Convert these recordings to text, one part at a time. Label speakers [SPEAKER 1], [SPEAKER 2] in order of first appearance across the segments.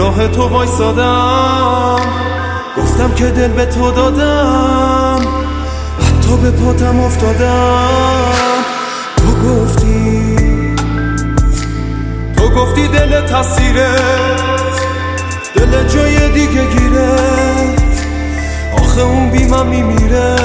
[SPEAKER 1] راه تو وایسادم، گفتم که دل به تو دادم، حتی به پاتم افتادم. تو گفتی دل تسیره، دل جای دیگه گیره، آخه اون بی من میمیره.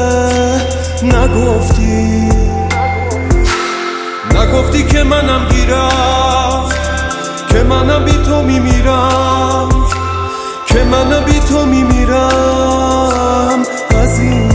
[SPEAKER 1] نگفتی که منم گیرم، که منم بی تو میمیرم، که منم بی تو میمیرم عزیز.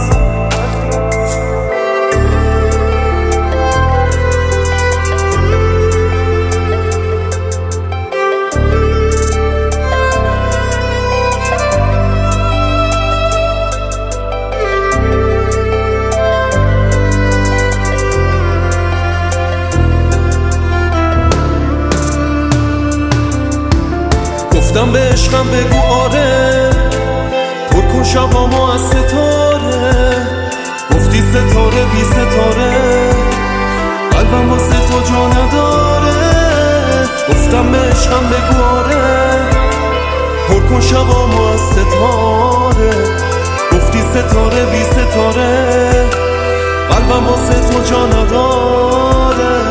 [SPEAKER 1] گفتم به عشقم بگو آره، پر کن شبامو از ستاره. گفتی ستاره بی ستاره، قلبم واسه تو جا نداره. گفتم به عشقم بگو آره، پر کن شبامو از ستاره. گفتی ستاره بی ستاره، قلبم واسه تو جا نداره.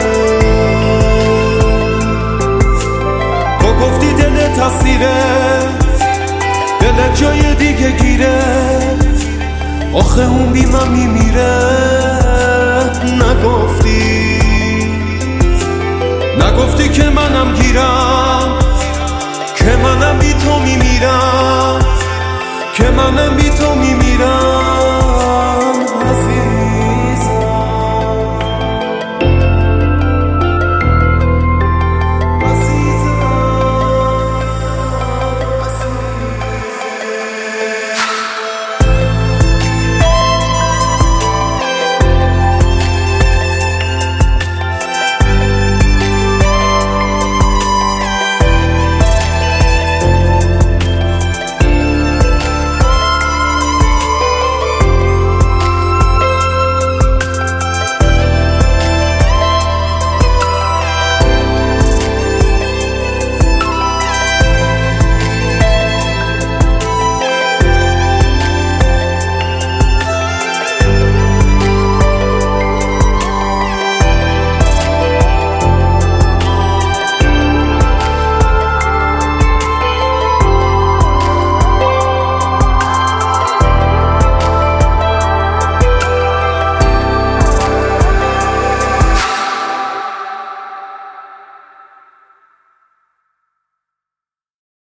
[SPEAKER 1] گفتی دل تسیره، دل جای دیگه گیره، آخه اون بی من میمیره. نگفتی که منم گیرم،